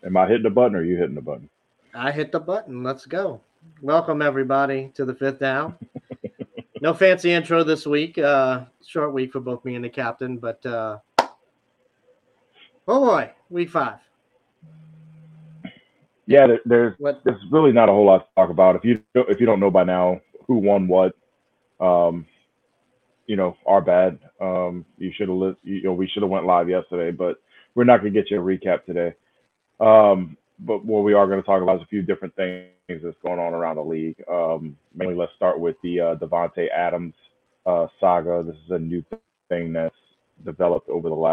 Am I hitting the button or are you hitting the button? I hit the button. Let's go. Welcome everybody to the fifth down. No fancy intro this week. Short week for both me and the captain, but oh boy, week 5. Yeah, What? there's really not a whole lot to talk about. If you don't know by now who won what, um, our bad. You should have we should have went live yesterday, but we're not gonna get you a recap today. But what we are going to talk about is a few different things that's going on around the league. Mainly, let's start with the Devonte Adams saga. This is a new thing that's developed over the last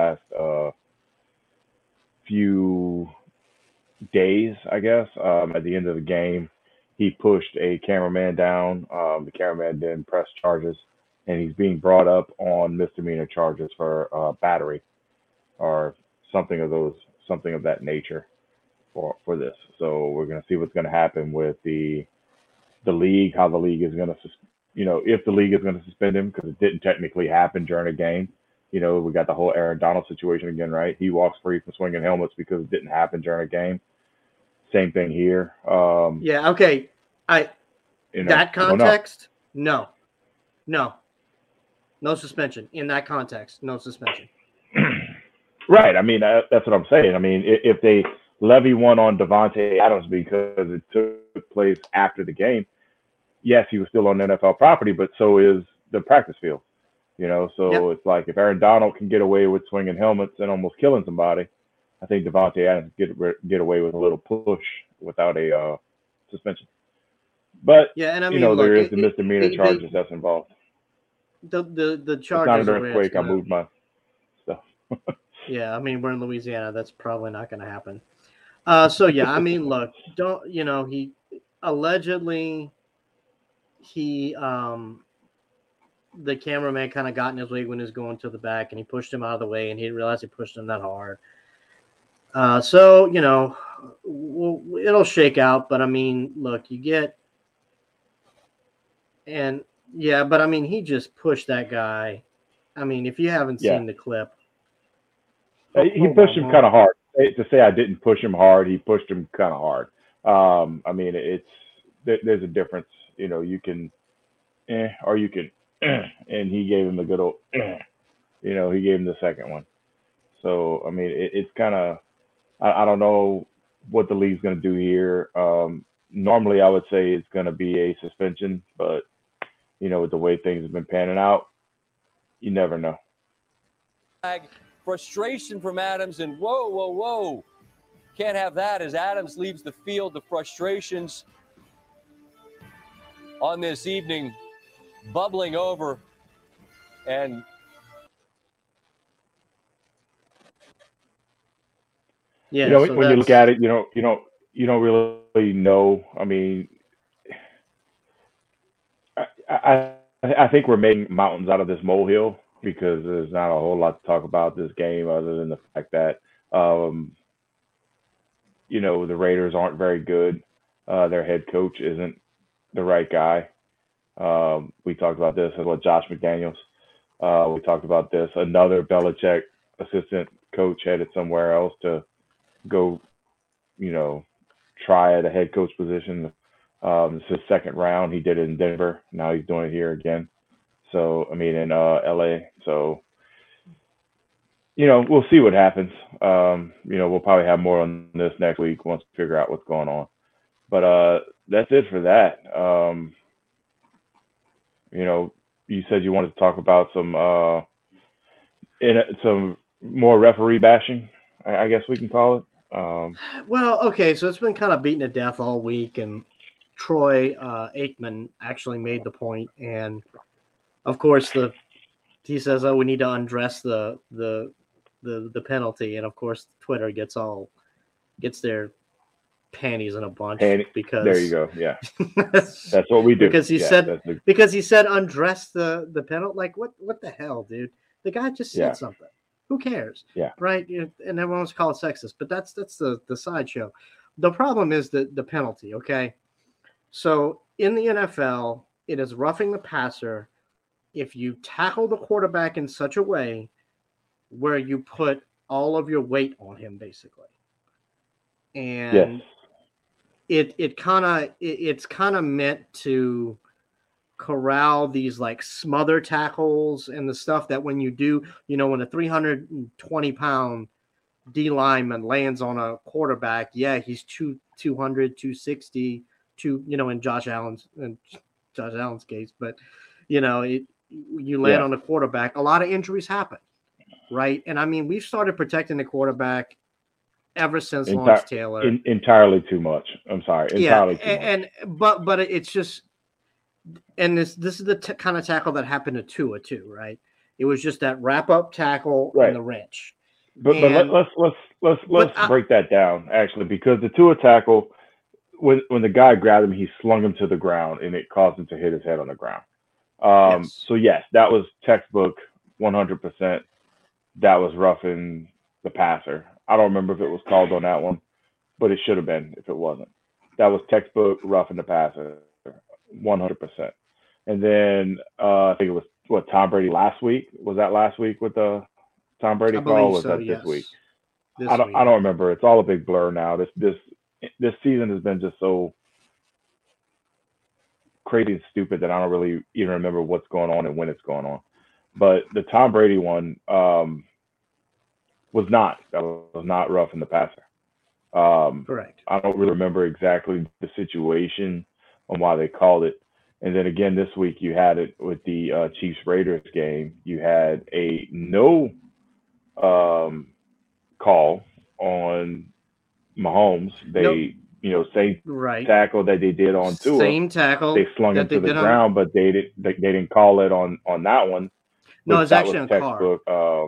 few days, I guess. At the end of the game, he pushed a cameraman down. The cameraman then pressed charges, and he's being brought up on misdemeanor charges for battery or something of those, something of that nature for this. So we're going to see what's going to happen with the league, how the league is going to, if the league is going to suspend him because it didn't technically happen during a game. We got the whole Aaron Donald situation again, right? He walks free from swinging helmets because it didn't happen during a game. Same thing here. Yeah. Okay. I that I don't know. context. No. No. No suspension in that context. No suspension. Right. I mean, that's what I'm saying. I mean, if they levy one on Devonte Adams because it took place after the game, yes, he was still on NFL property, but so is the practice field. So Yep. it's like if Aaron Donald can get away with swinging helmets and almost killing somebody, I think Devontae Adams get away with a little push without a suspension. But Yeah, and I mean, there look, is the misdemeanor they charges that's involved. the It's not charges an are where it's earthquake. I gonna. moved my stuff. Yeah, I mean, we're in Louisiana. That's probably not gonna happen. So yeah, I mean, look, don't he allegedly he the cameraman kind of got in his way when he was going to the back, and he pushed him out of the way, and he didn't realize he pushed him that hard. So it'll shake out, but I mean, look, you get and yeah, but I mean, he just pushed that guy. I mean, if you haven't Yeah, seen the clip, he oh my pushed him kind lord, of hard. To say I didn't push him hard, he pushed him kind of hard. I mean, there's a difference. You can or you can, and he gave him the good old, he gave him the second one. So I mean, it's kind of I don't know what the league's going to do here. Normally, I would say it's going to be a suspension, but with the way things have been panning out, you never know. Frustration from Adams, and whoa, whoa, whoa. Can't have that as Adams leaves the field. The frustrations on this evening bubbling over. And yeah. So When you look that's at it, you don't really know. I mean, I think we're making mountains out of this molehill because there's not a whole lot to talk about this game other than the fact that um, the Raiders aren't very good. Their head coach isn't the right guy. We talked about this as well. Josh McDaniels. We talked about this. Another Belichick assistant coach headed somewhere else to go, you know, try at a head coach position. This is his second round. He did it in Denver. Now he's doing it here again. So I mean in LA. So we'll see what happens. We'll probably have more on this next week once we figure out what's going on. But that's it for that. You know, you said you wanted to talk about some more referee bashing. I guess we can call it. well, okay. So it's been kind of beaten to death all week, and Troy Aikman actually made the point, and of course he says, "Oh, we need to undress the penalty," and of course Twitter gets their panties in a bunch And there you because go. Yeah, that's what we do. because he Yeah, said that's the because he said undress the penalty. Like what the hell, dude? The guy just said yeah something. Who cares, yeah right? And everyone's called sexist, but that's the sideshow. The problem is the penalty. Okay, so in the NFL, it is roughing the passer if you tackle the quarterback in such a way where you put all of your weight on him, basically. and Yes. it's kind of meant to corral these like smother tackles and the stuff that when you do, when a 320-pound D lineman lands on a quarterback, yeah, he's 200, 260, in Josh Allen's case, but you land Yeah. on a quarterback, a lot of injuries happen, right? And I mean, we've started protecting the quarterback ever since Lawrence Taylor. Entirely too much. I'm sorry. Entirely too much. And but it's just, and this is the kind of tackle that happened to Tua too, right? It was just that wrap up tackle and the wrench. But let's break that down actually, because the Tua tackle, when the guy grabbed him, he slung him to the ground and it caused him to hit his head on the ground. Yes. So yes, that was textbook 100%. That was roughing the passer. I don't remember if it was called on that one, but it should have been if it wasn't. That was textbook roughing the passer, 100%. And then I think it was Tom Brady last week. Was that last week with the Tom Brady call? Or was that this week? I don't remember. It's all a big blur now. This season has been just so crazy and stupid that I don't really even remember what's going on and when it's going on. But the Tom Brady one was not rough in the passer. Correct. I don't really remember exactly the situation on why they called it. And then again this week you had it with the Chiefs Raiders game. You had a no call on Mahomes. They same tackle that they did on Tua. Same tackle. They slung him to the ground, but they didn't call it on that one. No, it's actually on textbook.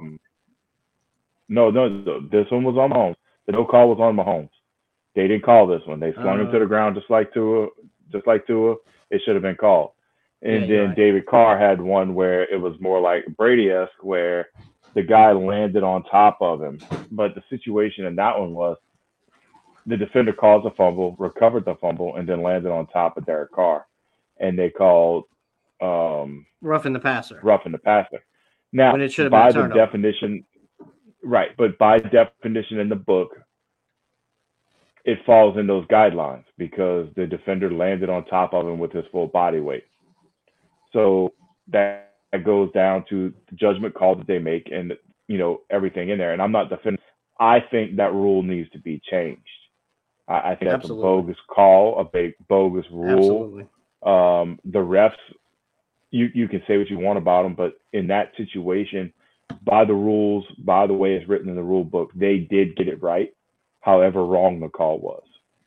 No, this one was on Mahomes. The no call was on Mahomes. They didn't call this one. They slung him to the ground just like Tua. It should have been called. And then David Carr had one where it was more like Brady-esque, where the guy landed on top of him. But the situation in that one was the defender caused a fumble, recovered the fumble, and then landed on top of Derek Carr. And they called roughing the passer. Now, when it should have by been the definition, right, but by definition in the book, it falls in those guidelines because the defender landed on top of him with his full body weight. So that goes down to the judgment call that they make and everything in there. And I'm not defending. I think that rule needs to be changed. I think that's a bogus call, a big bogus rule. Absolutely. The refs, you can say what you want about them, but in that situation, by the rules, by the way it's written in the rule book, they did get it right, however wrong the call was.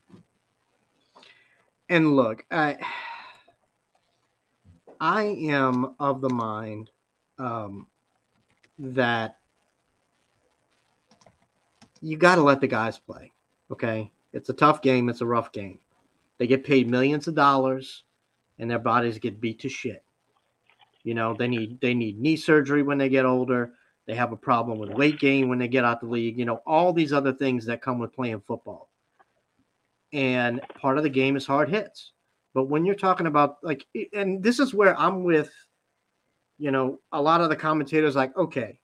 And look, I am of the mind that you got to let the guys play, okay? It's a tough game. It's a rough game. They get paid millions of dollars, and their bodies get beat to shit. They need knee surgery when they get older. They have a problem with weight gain when they get out the league. All these other things that come with playing football. And part of the game is hard hits. But when you're talking about and this is where I'm with, a lot of the commentators like, okay,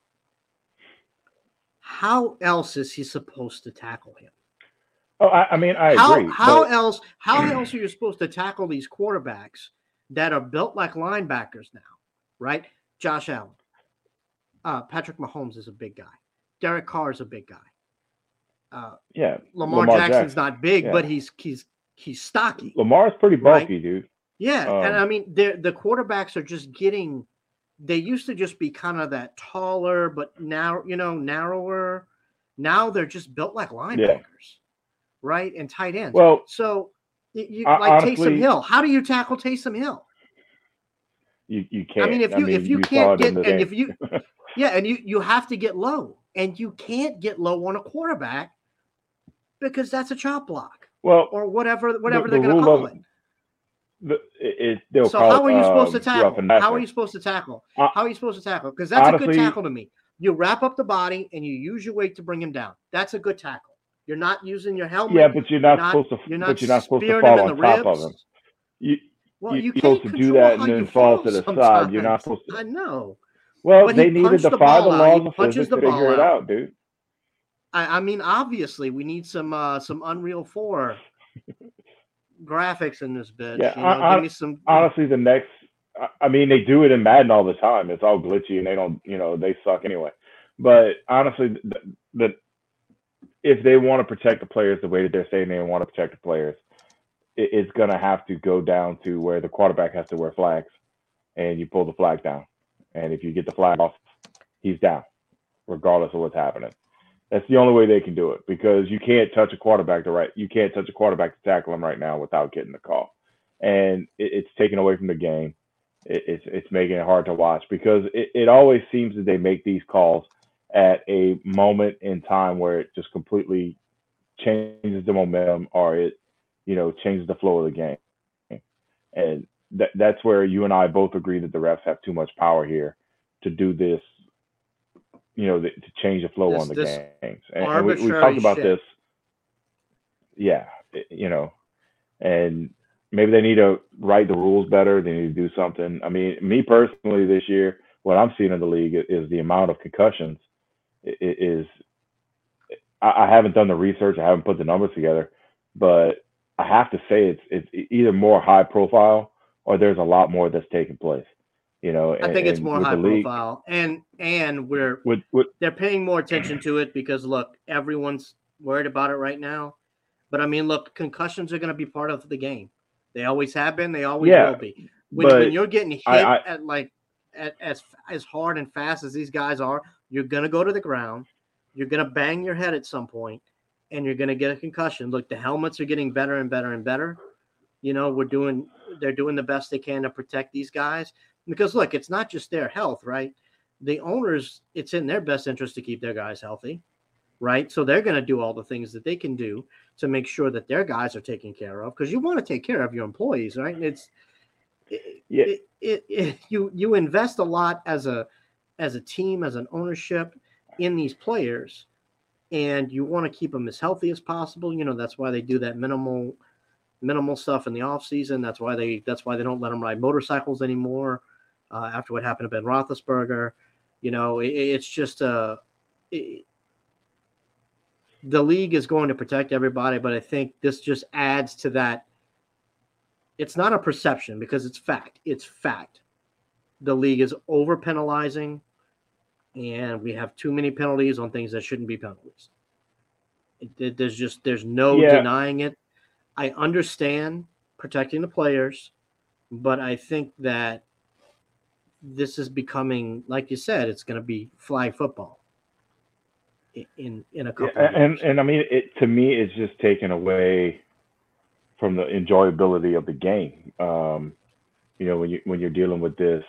how else is he supposed to tackle him? Oh, I mean, I agree. How else are you supposed to tackle these quarterbacks that are built like linebackers now, right? Josh Allen. Patrick Mahomes is a big guy. Derek Carr is a big guy. Lamar Jackson's not big, but he's stocky. Lamar's pretty bulky, right? Dude. Yeah, and I mean, the quarterbacks are just getting. They used to just be kind of that taller, but now narrower. Now they're just built like linebackers, right? And tight ends. Well, so you like honestly, Taysom Hill. How do you tackle Taysom Hill? You can't. I mean, if you can't get and if you and you have to get low, and you can't get low on a quarterback because that's a chop block. Well, or whatever they're going to call it. So how are you supposed to tackle? How are you supposed to tackle? How are you supposed to tackle? Because that's honestly, a good tackle to me. You wrap up the body and you use your weight to bring him down. That's a good tackle. You're not using your helmet. Yeah, but you're not supposed to fall on top of him. You're supposed to do that and then fall to the side. You're not supposed to. I know. Well, they need to defy the laws of physics to figure it out, dude. I mean, obviously, we need some Unreal 4 graphics in this bitch. Give Yeah, me some. honestly, the next. I mean, they do it in Madden all the time. It's all glitchy, and they don't. They suck anyway. But honestly, if they want to protect the players the way that they're saying they want to protect the players, it's gonna have to go down to where the quarterback has to wear flags, and you pull the flag down, and if you get the flag off, he's down, regardless of what's happening. That's the only way they can do it because you can't touch a quarterback you can't touch a quarterback to tackle him right now without getting the call, and it's taken away from the game. It's making it hard to watch because it always seems that they make these calls at a moment in time where it just completely changes the momentum or it changes the flow of the game, and that's where you and I both agree that the refs have too much power here to do this, to change the flow on the This games. And we arbitrary talked about shit. this, yeah, and maybe they need to write the rules better. They need to do something. I mean, me personally, this year, what I'm seeing in the league is the amount of concussions is. I haven't done the research. I haven't put the numbers together, but I have to say it's either more high profile or there's a lot more that's taking place. I think it's And more with high the league, profile, and with they're paying more attention to it because look, everyone's worried about it right now. But I mean, look, concussions are going to be part of the game. They always have been. They always yeah, will be. When but you're getting hit I as hard and fast as these guys are, you're going to go to the ground. You're going to bang your head at some point, and you're going to get a concussion. Look, the helmets are getting better and better and better. They're doing the best they can to protect these guys because look, it's not just their health, right? The owners, it's in their best interest to keep their guys healthy, right? So they're going to do all the things that they can do to make sure that their guys are taken care of because you want to take care of your employees, right? And yeah you invest a lot as a team, as an ownership in these players, and you want to keep them as healthy as possible. That's why they do that minimal stuff in the off season. That's why they don't let them ride motorcycles anymore. After what happened to Ben Roethlisberger, it's just the league is going to protect everybody, but I think this just adds to that. It's not a perception because it's fact. It's fact. The league is over penalizing, and we have too many penalties on things that shouldn't be penalties. There's no denying it. I understand protecting the players, but I think that this is becoming, like you said, it's going to be flag football in a couple of years. and I mean, to me, it's just taken away from the enjoyability of the game. When you're dealing with this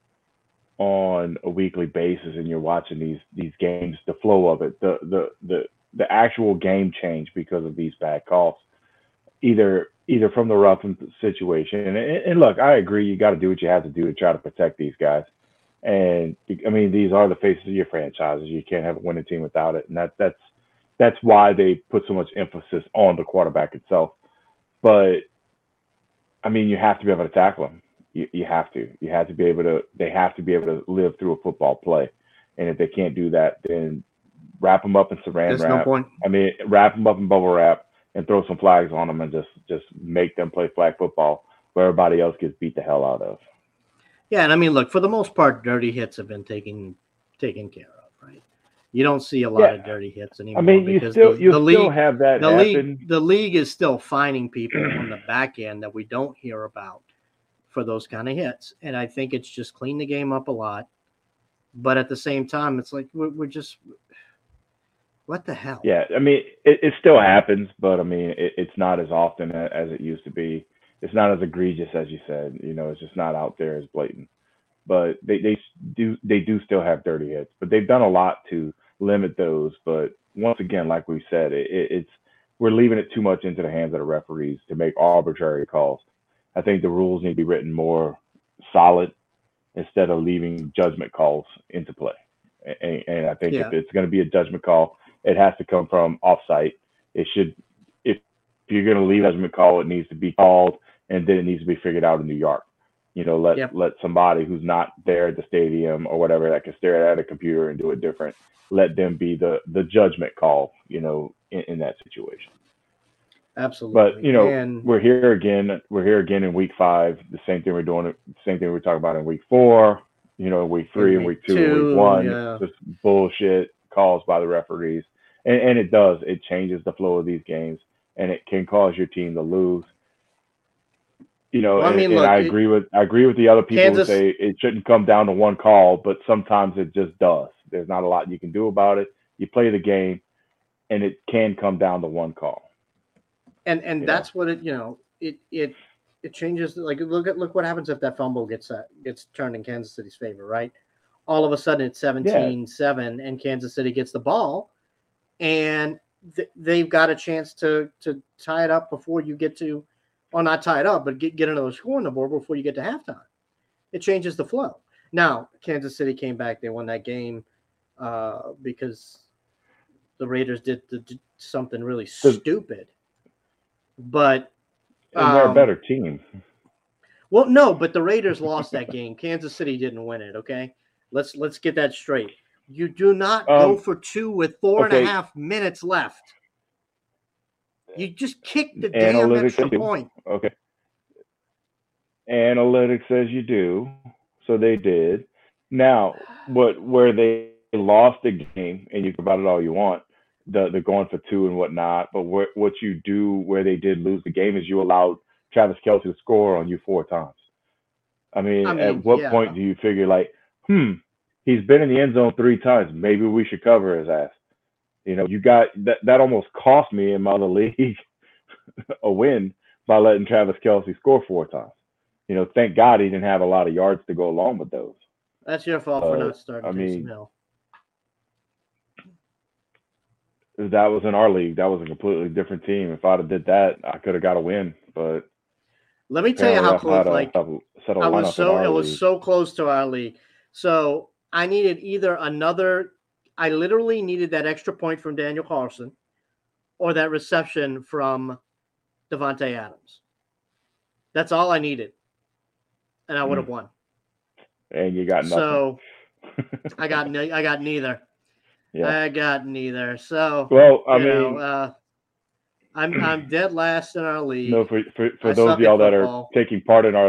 on a weekly basis and you're watching these games, the flow of it, the actual game change because of these bad calls, either from the rough situation. And look, I agree, you got to do what you have to do to try to protect these guys. And I mean, these are the faces of your franchises. You can't have a winning team without it, and that's why they put so much emphasis on the quarterback itself. But I mean, you have to be able to tackle them. You have to. You have to be able to. They have to be able to live through a football play. And if they can't do that, then wrap them up in saran There's wrap. no point. I mean, wrap them up in bubble wrap and throw some flags on them and just make them play flag football where everybody else gets beat the hell out of. Yeah, and I mean, look, for the most part, dirty hits have been taken care of, right? You don't see a lot of dirty hits anymore. I mean, you still have that happen. The league is still finding people on the back end that we don't hear about for those kind of hits, and I think it's just cleaned the game up a lot. But at the same time, it's like we're just, what the hell? Yeah, I mean, it still happens, but I mean, it's not as often as it used to be. It's not as egregious as you said. It's just not out there as blatant. But they do still have dirty hits, but they've done a lot to limit those. But once again, like we said, we're leaving it too much into the hands of the referees to make arbitrary calls. I think the rules need to be written more solid instead of leaving judgment calls into play. And I think if it's going to be a judgment call, it has to come from off-site. It should, if you're going to leave a judgment call, it needs to be called, and then it needs to be figured out in New York. Let Yep. let somebody who's not there at the stadium or whatever that can stare at a computer and do it different. Let them be the judgment call, in that situation. But Absolutely. And we're here again. We're here again in week 5. The same thing we're doing. The same thing we talked about in week 4. Week 3 and week week 2 and week 2, 1. yeah. Just bullshit calls by the referees, and it does. It changes the flow of these games, and it can cause your team to lose. Well, I mean, and look, I agree with the other people Kansas- who say it shouldn't come down to one call, but sometimes it just does. There's not a lot you can do about it. You play the game, and it can come down to one call. And that's what it changes. Like look what happens if that fumble gets turned in Kansas City's favor, right? All of a sudden it's 17-7 and Kansas City gets the ball, and they've got a chance to tie it up before you get to, well, not tie it up, but get another score on the board before you get to halftime. It changes the flow. Now Kansas City came back; they won that game because the Raiders did something really stupid. But and they're a better team. Well, no, but the Raiders lost that game. Kansas City didn't win it. Okay, let's get that straight. You do not go for 2 with 4.5 minutes left. You just kick the damn extra point. Okay. Analytics says you do, so they did. Now, where they lost the game, and you can about it all you want, the going for 2 and whatnot, but what you do where they did lose the game is you allowed Travis Kelce to score on you 4 times. I mean, at what point do you figure he's been in the end zone 3 times, maybe we should cover his ass? You got that almost cost me in my other league a win by letting Travis Kelce score 4 times. Thank God he didn't have a lot of yards to go along with those. That's your fault for not starting Taysom Hill. That was in our league. That was a completely different team. If I'd have did that, I could have got a win. But let me tell you how close. It was so close to our league. So I needed either I literally needed that extra point from Daniel Carlson, or that reception from Davante Adams. That's all I needed, and I would have won. And you got nothing. So I got neither. Yeah. I got neither. So well, I mean, I'm dead last in our league. No, for those of y'all that are taking part in our,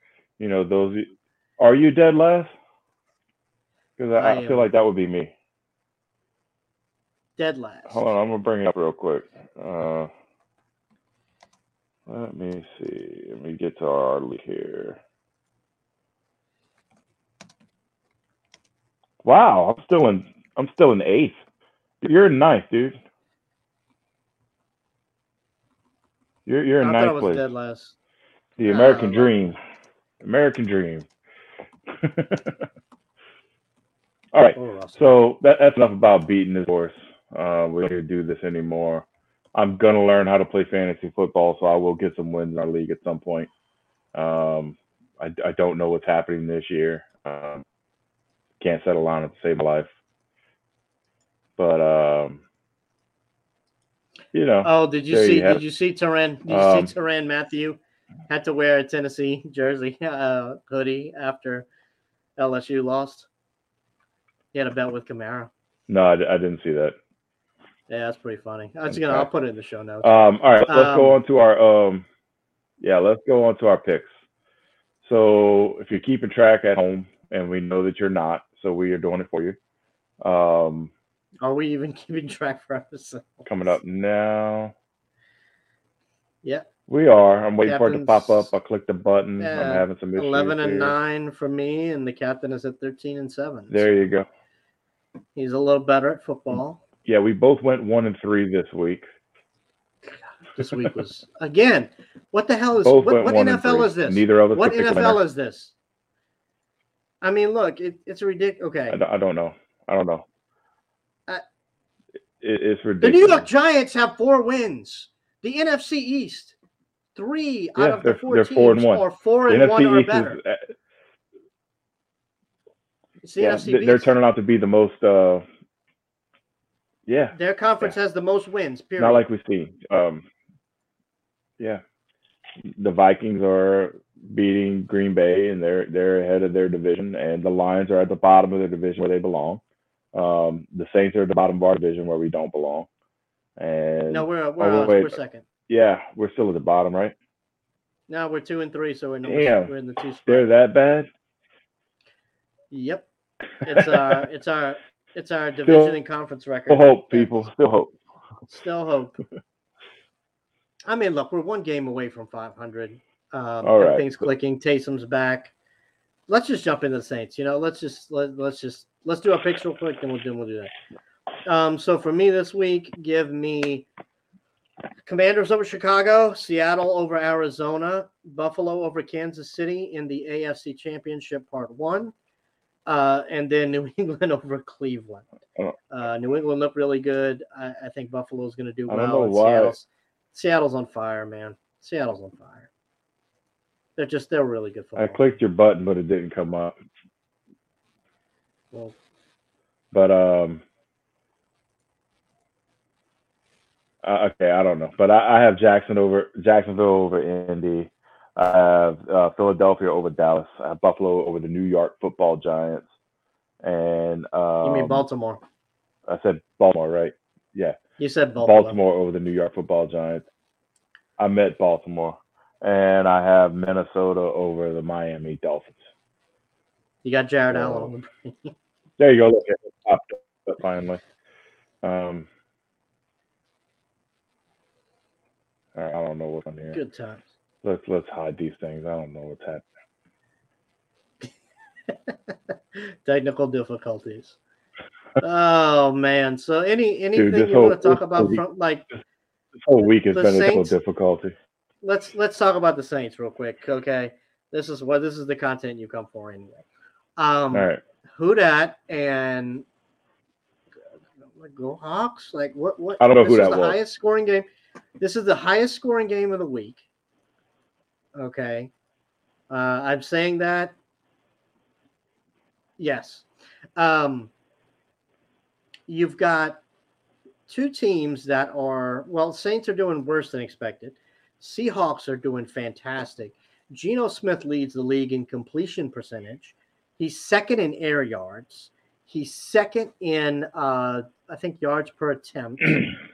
are you dead last? Because I feel like that would be me. Dead last. Hold on, I'm gonna bring it up real quick. Let me see. Let me get to our league here. Wow, I'm still in 8th. You're in 9th, dude. You're in 9th place. Dead last. The American dream. American dream. All right. So that's enough about beating this horse. We don't need to do this anymore. I'm gonna learn how to play fantasy football, so I will get some wins in our league at some point. I don't know what's happening this year. Can't settle on it to save my life. But Oh, did you see Tyrann? Did you see Tyrann Mathieu had to wear a Tennessee jersey hoodie after LSU lost? He had a bet with Kamara. No, I didn't see that. Yeah, that's pretty funny. I'll put it in the show notes. All right, let's go on to our let's go on to our picks. So if you're keeping track at home, and we know that you're not, so we are doing it for you. Are we even keeping track for ourselves? Coming up now. Yeah. We are. I'm waiting for it to pop up. I'll click the button. Yeah, I'm having some issues. 11-9 for me, and the captain is at 13-7. There you go. He's a little better at football. Yeah, we both went 1-3 this week. This week was again. What the hell is what NFL is this? Neither of us. What NFL is this? I mean, look, it's ridiculous. Okay. I don't know. It's ridiculous. The New York Giants have 4 wins. The NFC East, 3 out of the 4 teams are 4-1 or better. It's the NFC East. They're turning out to be the most. Their conference has the most wins. Period. Not like we see. Yeah. the Vikings are beating Green Bay, and they're ahead of their division, and the Lions are at the bottom of their division where they belong. The Saints are at the bottom of our division where we don't belong. And No, oh wait, we're second. yeah, we're still at the bottom, right? No, we're 2-3, so Damn, we're in the 2 they're spot. that bad. Yep, it's our division and conference record. Still hope, people. Still hope. Still hope. I mean, look, we're one game away from 500. All right. Everything's clicking. Taysom's back. Let's just jump into the Saints. Let's do our picks real quick, and we'll do that. So for me this week, give me Commanders over Chicago, Seattle over Arizona, Buffalo over Kansas City in the AFC Championship Part 1, and then New England over Cleveland. New England looked really good. I think Buffalo's going to do well. I don't know why. Seattle's on fire, man. Seattle's on fire. They're really good football. I clicked your button, but it didn't come up. Well, but okay, I don't know. But I have Jacksonville over Indy. I have Philadelphia over Dallas. I have Buffalo over the New York Football Giants. And you mean Baltimore? I said Baltimore, right? Yeah. You said Baltimore. Baltimore over the New York Football Giants. I meant Baltimore. And I have Minnesota over the Miami Dolphins. You got Jared Allen. There you go. Look at it popped up finally. All right, I don't know what's on here. Good times. Let's hide these things. I don't know what's happening. Technical difficulties. Oh man! So anything Dude, you want to talk about from this whole week has been a Saints, difficulty. Let's talk about the Saints real quick, okay? This is the content you come for anyway. All right. Who dat and go Hawks? Like what? I don't know who that was. Highest scoring game. This is the highest scoring game of the week. Okay, I'm saying that. Yes. You've got two teams that are, Saints are doing worse than expected. Seahawks are doing fantastic. Geno Smith leads the league in completion percentage. He's second in air yards. He's second in, I think, yards per attempt.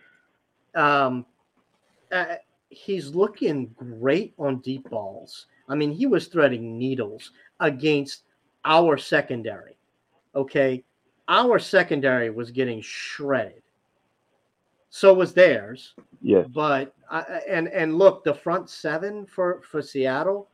He's looking great on deep balls. I mean, he was threading needles against our secondary. Okay? Our secondary was getting shredded. So was theirs. Yes. But and look, the front seven for Seattle,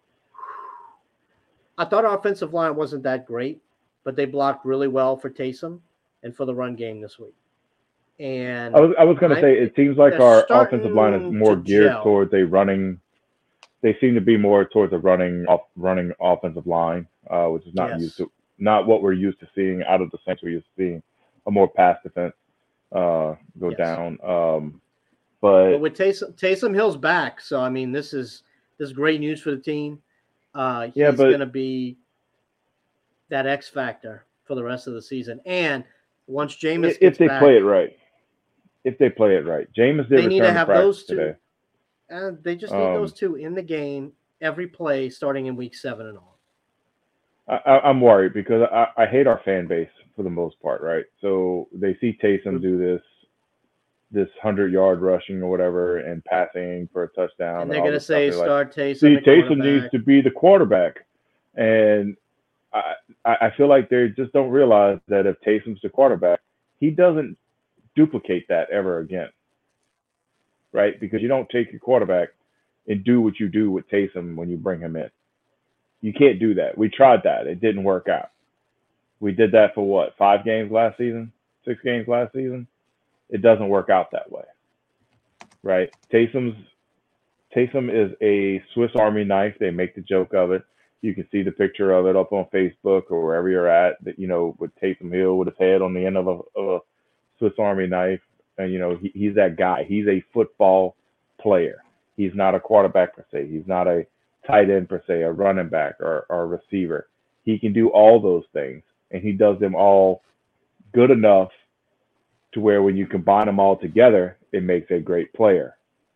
I thought our offensive line wasn't that great, but they blocked really well for Taysom and for the run game this week. And I was going to say, it seems like our offensive line is more geared towards a running. They seem to be more towards a running offensive line, which is not what we're used to seeing out of the Saints. We're used to seeing a more pass defense go down. But with Taysom Hill's back, so I mean, this is great news for the team. He's going to be that X factor for the rest of the season. And once Jameis gets back, play it right. If they play it right, Jameis did. They need to have those two. Today. And they just need those two in the game every play, starting in week 7 and on. I'm worried because I hate our fan base for the most part, right? So they see Taysom do this 100-yard rushing or whatever and passing for a touchdown. And they're going to say, start Taysom. See, Taysom needs to be the quarterback. And I feel like they just don't realize that if Taysom's the quarterback, he doesn't duplicate that ever again, right? Because you don't take your quarterback and do what you do with Taysom when you bring him in. You can't do that. We tried that. It didn't work out. We did that for what, 5 games last season? 6 games last season? It doesn't work out that way, right? Taysom is a Swiss Army knife. They make the joke of it. You can see the picture of it up on Facebook or wherever you're at, that, with Taysom Hill with his head on the end of a Swiss Army knife. And, he's that guy. He's a football player. He's not a quarterback per se. He's not a tight end per se, a running back or a receiver. He can do all those things, and he does them all good enough to where when you combine them all together, it makes a great player.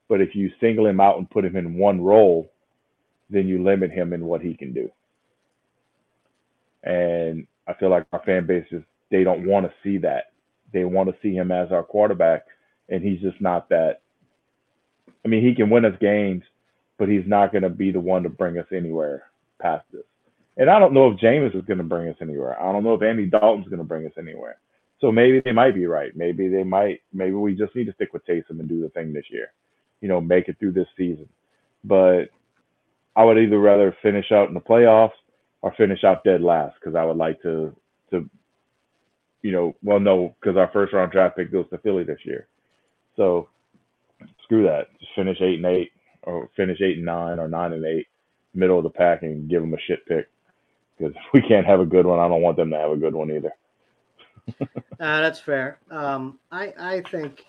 But if you single him out and put him in one role, then you limit him in what he can do. And I feel like our fan base they don't want to see that. They want to see him as our quarterback, and he's just not that. I mean, he can win us games, but he's not going to be the one to bring us anywhere past this. And I don't know if Jameis is going to bring us anywhere. I don't know if Andy Dalton's going to bring us anywhere. So maybe they might be right. Maybe we just need to stick with Taysom and do the thing this year. Make it through this season. But I would either rather finish out in the playoffs or finish out dead last, because I would like to no, because our first round draft pick goes to Philly this year. So screw that. Just finish 8-8, or finish 8-9, or 9-8, middle of the pack, and give them a shit pick. Because if we can't have a good one, I don't want them to have a good one either. That's fair. I think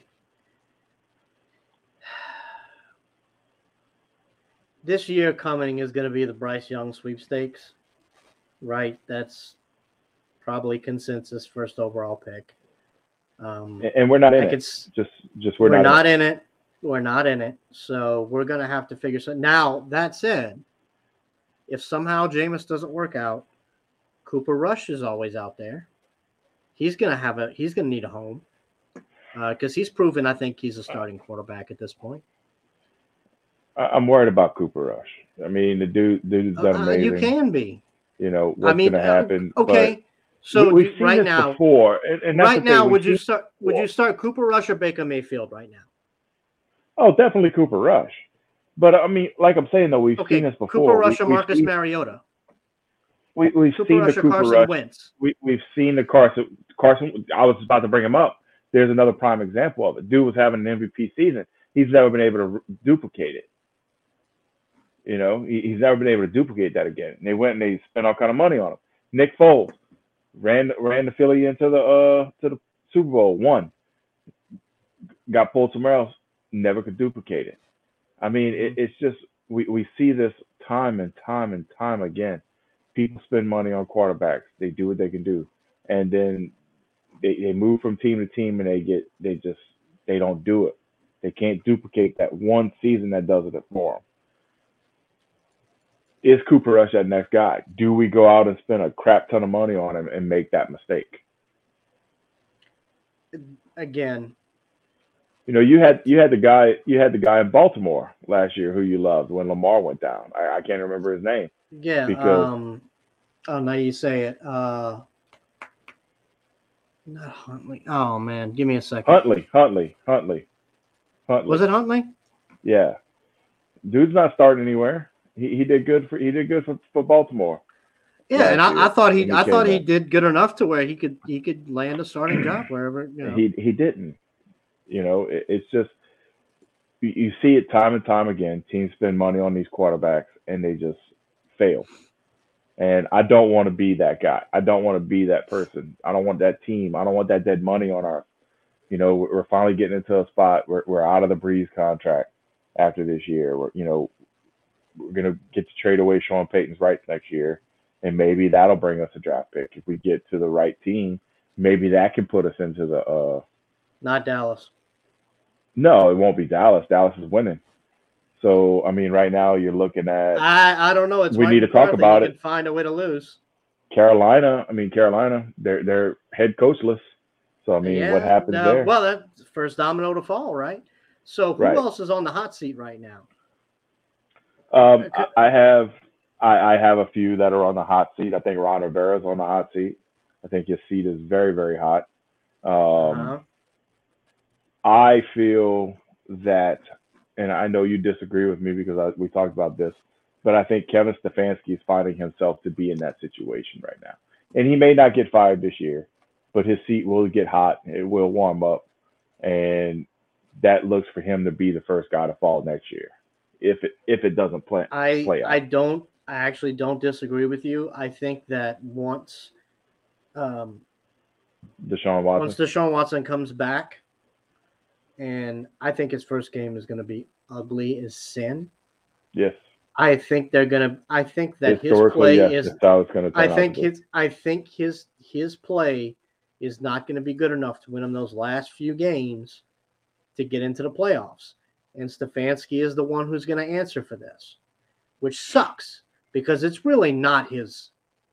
this year coming is going to be the Bryce Young sweepstakes, right? That's probably consensus first overall pick. And we're not in it. Just we're not in it. We're not in it. So we're going to have to figure something. Now, that said, if somehow Jameis doesn't work out, Cooper Rush is always out there. He's going to need a home because he's proven, I think, he's a starting quarterback at this point. I'm worried about Cooper Rush. I mean, the dude's done amazing. You can be. What's going to happen? Okay. So we've seen right this now, before, and right now, would you start Cooper Rush or Baker Mayfield right now? Oh, definitely Cooper Rush. But I mean, like I'm saying though, we've seen this before. Cooper Rush or Marcus Mariota. We've seen the Cooper Rush. Wentz. We've seen the Carson. I was about to bring him up. There's another prime example of it. Dude was having an MVP season. He's never been able to duplicate it. He's never been able to duplicate that again. And they went and they spent all kind of money on him. Nick Foles ran the Philly into the Super Bowl, won, got pulled somewhere else, never could duplicate it. I mean, it's just we see this time and time and time again. People spend money on quarterbacks. They do what they can do, and then they move from team to team, and they don't do it. They can't duplicate that one season that does it for them. Is Cooper Rush that next guy? Do we go out and spend a crap ton of money on him and make that mistake? Again, you had the guy in Baltimore last year who you loved when Lamar went down. I can't remember his name. Yeah. Because now you say it. Not Huntley. Oh man, give me a second. Huntley. Was it Huntley? Yeah. Dude's not starting anywhere. He did good for Baltimore. Yeah, and I thought he did good enough to where he could land a starting job wherever. He didn't. It's just you see it time and time again. Teams spend money on these quarterbacks and they just fail. And I don't want to be that guy. I don't want to be that person. I don't want that team. I don't want that dead money on our. We're finally getting into a spot where we're out of the Breeze contract after this year. We're going to get to trade away Sean Payton's rights next year, and maybe that'll bring us a draft pick. If we get to the right team, maybe that can put us into the not Dallas. No, it won't be Dallas. Dallas is winning. So, I mean, right now you're looking at I don't know. We need to talk about it. Find a way to lose. Carolina, they're head coachless. So, I mean, what happens there? Well, that's the first domino to fall, right? So, who else is on the hot seat right now? I have a few that are on the hot seat. I think Ron Rivera's on the hot seat. I think his seat is very, very hot. I feel that, and I know you disagree with me because we talked about this, but I think Kevin Stefanski is finding himself to be in that situation right now. And he may not get fired this year, but his seat will get hot. It will warm up. And that looks for him to be the first guy to fall next year. If it doesn't play out. I actually don't disagree with you. I think that once Deshaun Watson comes back, and I think his first game is going to be ugly as sin. Yes. I think that his play is. I think his play is not going to be good enough to win him those last few games to get into the playoffs. and Stefanski is the one who's going to answer for this, which sucks because it's really not his.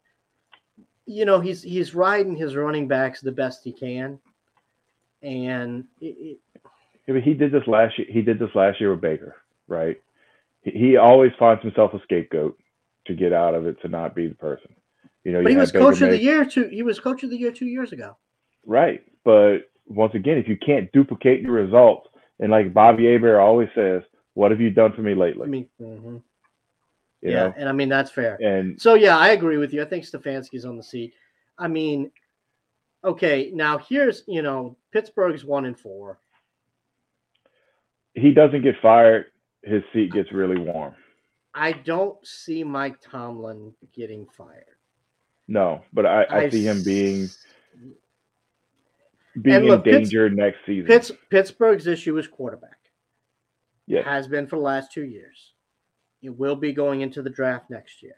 He's riding his running backs the best he can, and but he did this last year. He did this last year with Baker, right? He always finds himself a scapegoat to get out of it, to not be the person. But he was coach of the year He was coach of the year 2 years ago. Right, but once again, if you can't duplicate your results, and like Bobby Hebert always says, "What have you done for me lately?" You know? And I mean that's fair. And so I agree with you. I think Stefanski's on the seat. I mean, okay, now here's Pittsburgh's 1-4. He doesn't get fired, his seat gets really warm. I don't see Mike Tomlin getting fired. No, but I see him being in danger next season. Pittsburgh's issue is quarterback. Yes. It has been for the last 2 years. It will be going into the draft next year.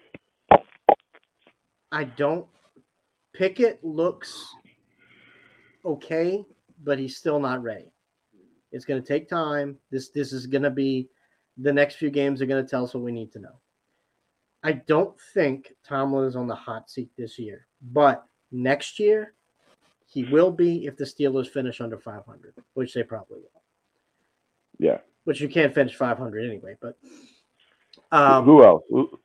Pickett looks okay, but he's still not ready. It's going to take time. This is going to be the next few games are going to tell us what we need to know. I don't think Tomlin is on the hot seat this year, but next year he will be if the Steelers finish under 500, which they probably will. Yeah. Which you can't finish 500 anyway, but who else?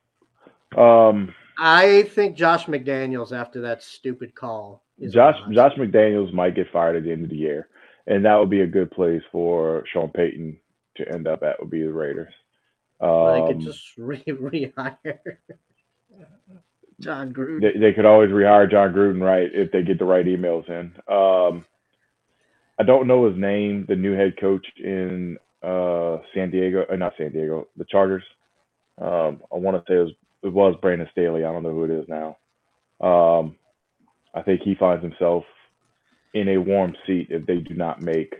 I think Josh McDaniels after that stupid call. Josh McDaniels might get fired at the end of the year, and that would be a good place for Sean Payton to end up at. Would be the Raiders. They could just rehire John Gruden. They could always rehire John Gruden, right? If they get the right emails in. I don't know his name. The new head coach in San Diego, not San Diego, the Chargers. I want to say it was Brandon Staley. I don't know who it is now. I think he finds himself in a warm seat if they do not make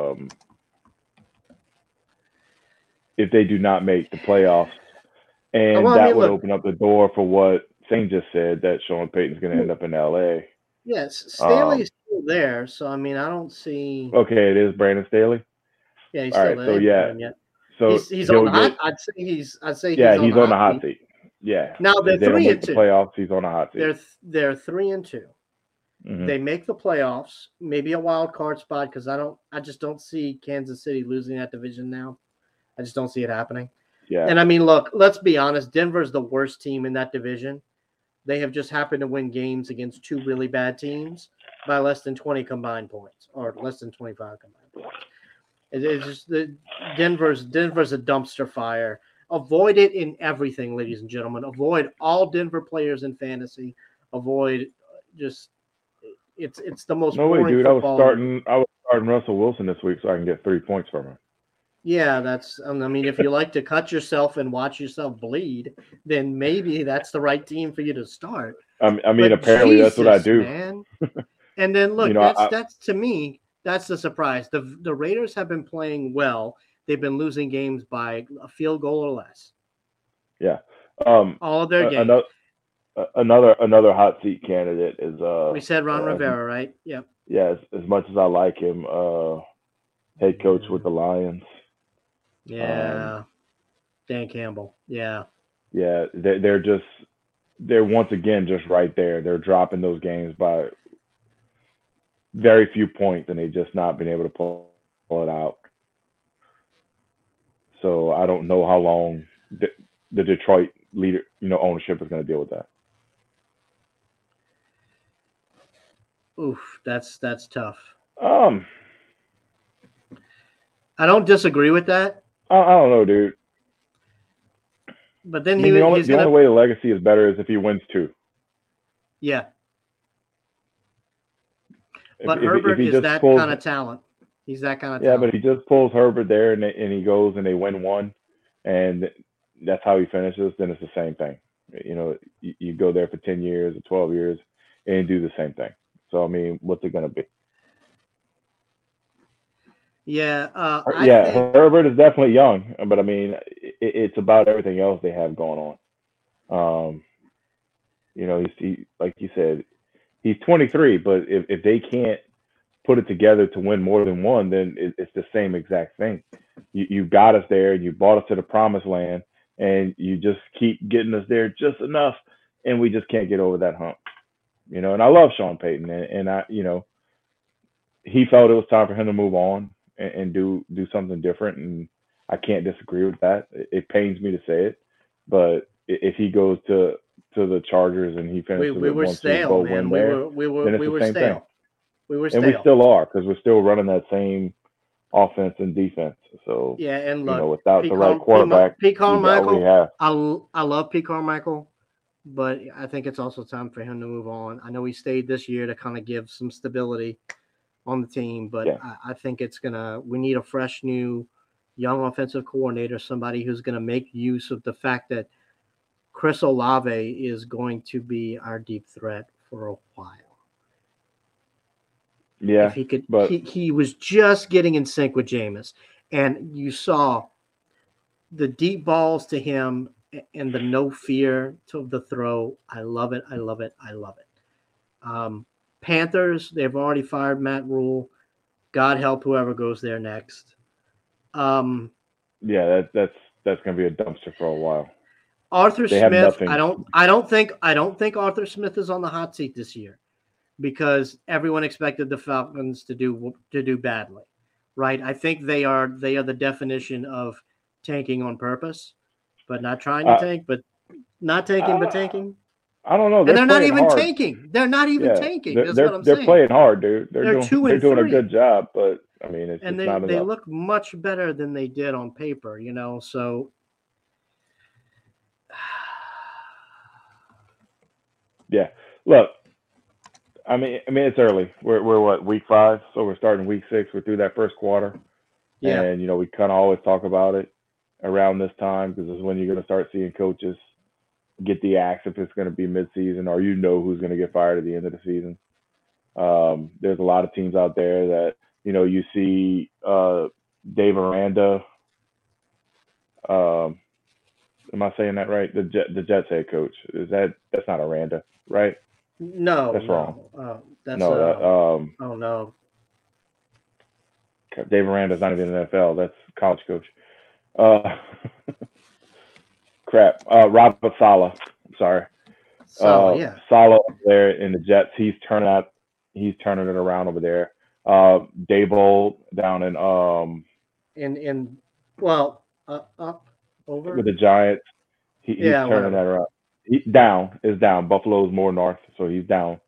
the playoffs, and would open up the door for what Singh just said, that Sean Payton's going to end up in LA. Yes, Staley's still there, so I mean I don't see. Okay, it is Brandon Staley. Yeah, he's still there. So he's on the hot. I'd say he's on the hot seat. Yeah. Now they're 3-2. The playoffs, he's on the hot seat. They're 3-2. Mm-hmm. They make the playoffs, maybe a wild card spot, because I just don't see Kansas City losing that division now. I just don't see it happening. Yeah. And I mean, look, let's be honest. Denver's the worst team in that division. They have just happened to win games against two really bad teams by less than 20 combined points, or less than 25 combined points. It's just Denver's a dumpster fire. Avoid it in everything, ladies and gentlemen. Avoid all Denver players in fantasy. Avoid just it's the most. No way, dude. I was starting Russell Wilson this week so I can get 3 points from him. Yeah, that's. I mean, if you like to cut yourself and watch yourself bleed, then maybe that's the right team for you to start. I mean, apparently Jesus, that's what I do. Man. And then look, that's to me, that's the surprise. The Raiders have been playing well. They've been losing games by a field goal or less. Yeah. All of their games. Another hot seat candidate is we said Ron Rivera, right? Yep. Yeah, as much as I like him, head coach with the Lions. Yeah. Dan Campbell. Yeah. Yeah, they're once again just right there. They're dropping those games by very few points, and they've just not been able to pull it out. So I don't know how long the Detroit ownership is going to deal with that. Oof, that's tough. I don't disagree with that. I don't know, dude. But then the only way the legacy is better is if he wins 2. Yeah. But Herbert is that kind of talent. He's that kind of talent. Yeah, but if he just pulls Herbert there and he goes and they win 1, and that's how he finishes, then it's the same thing. You go there for 10 years or 12 years and do the same thing. So, I mean, what's it going to be? Yeah. Herbert is definitely young, but I mean, it's about everything else they have going on. He like you said, he's 23, but if they can't put it together to win more than 1, then it's the same exact thing. you got us there. You brought us to the promised land, and you just keep getting us there just enough, and we just can't get over that hump. And I love Sean Payton, and I, he felt it was time for him to move on and do something different, and I can't disagree with that. It pains me to say it, but if he goes to the Chargers and he finishes we with were one Super stale, Bowl man. win We there, were then it's we the were same stale. thing. We were And stale. we still are, because we're still running that same offense and defense. So Yeah, and look, without Pete the right quarterback, Pete we got what we have. I love Pete Carmichael, but I think it's also time for him to move on. I know he stayed this year to kind of give some stability on the team, but Yeah. I think we need a fresh new young offensive coordinator, somebody who's going to make use of the fact that Chris Olave is going to be our deep threat for a while. Yeah, If he could, but he was just getting in sync with Jameis, and you saw the deep balls to him and the no fear to the throw. I love it. I love it. I love it. Panthers, they've already fired Matt Rule. God help whoever goes there next. yeah, that's going to be a dumpster for a while. Arthur They have Smith. nothing. I don't think Arthur Smith is on the hot seat this year, because everyone expected the Falcons to do badly, right? I think they are the definition of tanking on purpose, but not trying to tank, but not tanking, but tanking. I don't know. And they're not even hard. tanking. They're not even tanking. That's what I'm they're saying. playing hard, dude. They're doing a 2-3. good job, but I mean, it's and just not they enough. look much better than they did on paper, So yeah, look. I mean, it's early. We're what, week 5, so we're starting week 6. We're through that first quarter, yeah. and we kind of always talk about it around this time, because this is when you're going to start seeing coaches get the axe if it's going to be mid-season, or who's going to get fired at the end of the season. There's a lot of teams out there that you see Dave Aranda. Am I saying that right? The Jets head coach, that's not Aranda, right? No, that's wrong. That's no. Oh no. Dave Aranda's not even in the NFL. That's college coach. Crap. Robert Saleh. Sorry. Yeah. Saleh there in the Jets. He's turning it around over there. Daboll down in up over with the Giants. He's turning that around. Is down. Buffalo's more north, so he's down.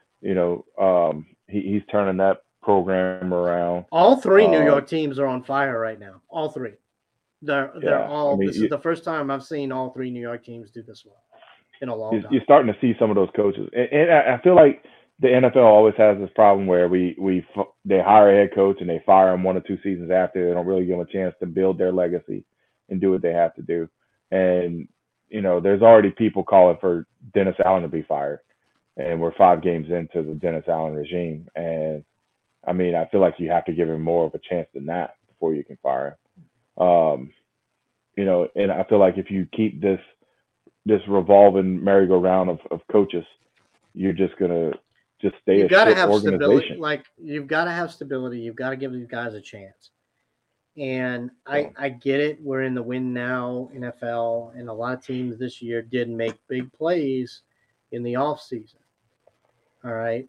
He's turning that program around. All 3 New York teams are on fire right now. All 3. They're all. I mean, this is the first time I've seen all 3 New York teams do this well in a long time. You're starting to see some of those coaches, and I feel like the NFL always has this problem where they hire a head coach and they fire him 1 or 2 seasons after. They don't really give him a chance to build their legacy and do what they have to do. And there's already people calling for Dennis Allen to be fired, and we're 5 games into the Dennis Allen regime. And I mean, I feel like you have to give him more of a chance than that before you can fire him. And I feel like if you keep this revolving merry-go-round of coaches, you're just gonna stay a shit organization. Stability. You've got to have stability. You've got to give these guys a chance. And I get it. We're in the win now NFL, and a lot of teams this year did make big plays in the off season. All right.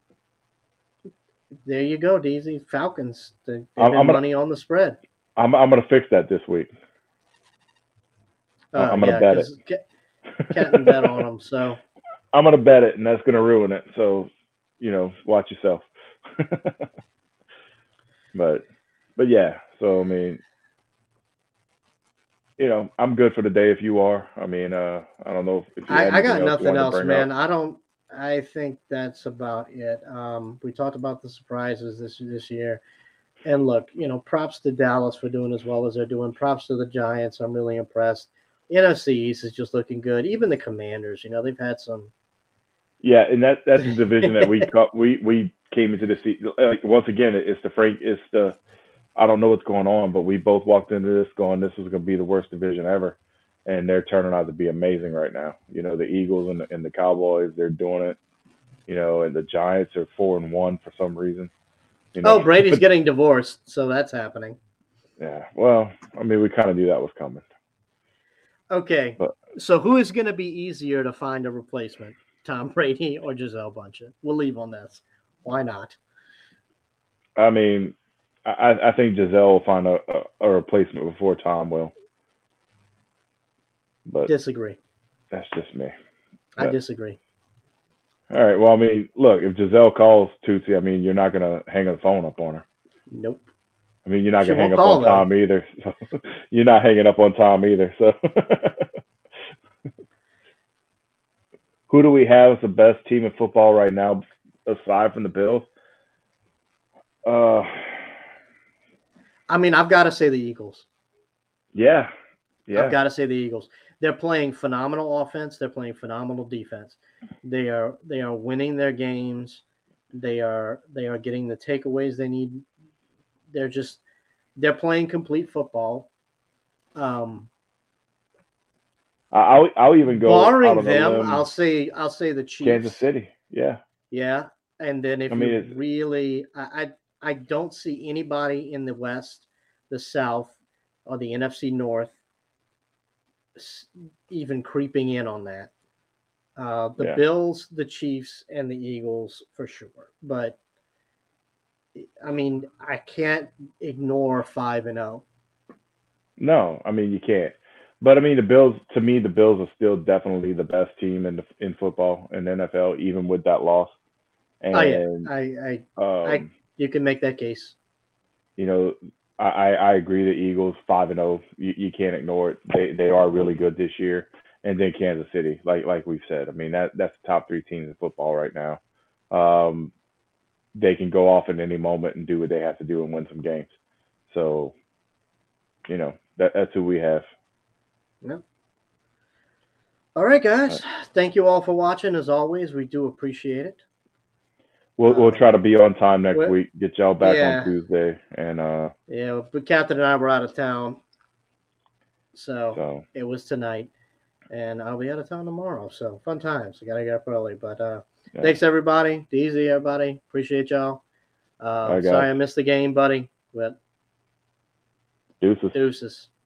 There you go, DZ. Falcons. They've been money on the spread. I'm going to fix that this week. I'm going to bet it. Can't bet on them, so. I'm going to bet it, and that's going to ruin it. So, watch yourself. But yeah. So, I mean, I'm good for the day if you are. I mean, I don't know if you I got nothing else, man. Up. I think that's about it. We talked about the surprises this year. And look, props to Dallas for doing as well as they're doing. Props to the Giants. I'm really impressed. NFC East is just looking good. Even the Commanders, they've had some. Yeah, and that's the division that we came into the season. Like, once again, it's the I don't know what's going on, but we both walked into this going, this was going to be the worst division ever, and they're turning out to be amazing right now. The Eagles and the Cowboys, they're doing it. And the Giants are 4-1 for some reason. Brady's getting divorced, so that's happening. Yeah. Well, I mean, we kind of knew that was coming. Okay. But So who is going to be easier to find a replacement, Tom Brady or Gisele Bundchen? We'll leave on this. Why not? I mean, I think Giselle will find a replacement before Tom will. But Disagree. that's just me. I But, disagree. all right. Well, I mean, look, if Giselle calls Tootsie, I mean, you're not gonna hang the phone up on her. Nope. I mean, you're not She gonna hang won't up call, on though. Tom either. So you're not hanging up on Tom either. So who do we have as the best team in football right now, aside from the Bills? I mean, I've got to say the Eagles. Yeah, I've got to say the Eagles. They're playing phenomenal offense. They're playing phenomenal defense. They are winning their games. They are getting the takeaways they need. They're playing complete football. I'll even go out Barring on a them, limb. I'll say the Chiefs. Kansas City. Yeah. Yeah, and then if I mean, you it's- really, I don't see anybody in the West, the South, or the NFC North even creeping in on that. The Yeah. Bills, the Chiefs, and the Eagles for sure. But I mean, I can't ignore 5-0. No, I mean you can't. But I mean the Bills. To me, the Bills are still definitely the best team in football in the NFL, even with that loss. Oh yeah, And you can make that case. you know, I agree. The Eagles 5-0. You can't ignore it. They are really good this year. And then Kansas City, like we've said. I mean that's the top three teams in football right now. They can go off at any moment and do what they have to do and win some games. So, that's who we have. Yeah. All right, guys. Thank you all for watching. As always, we do appreciate it. We'll try to be on time next Well, week. Get y'all back yeah. on Tuesday, and Yeah, but Captain and I were out of town, so so it was tonight, and I'll be out of town tomorrow. So fun times. I gotta get up early, but yeah. thanks everybody. Easy, everybody. Appreciate y'all. All right, Sorry guys. I missed the game, buddy, but Deuces. deuces.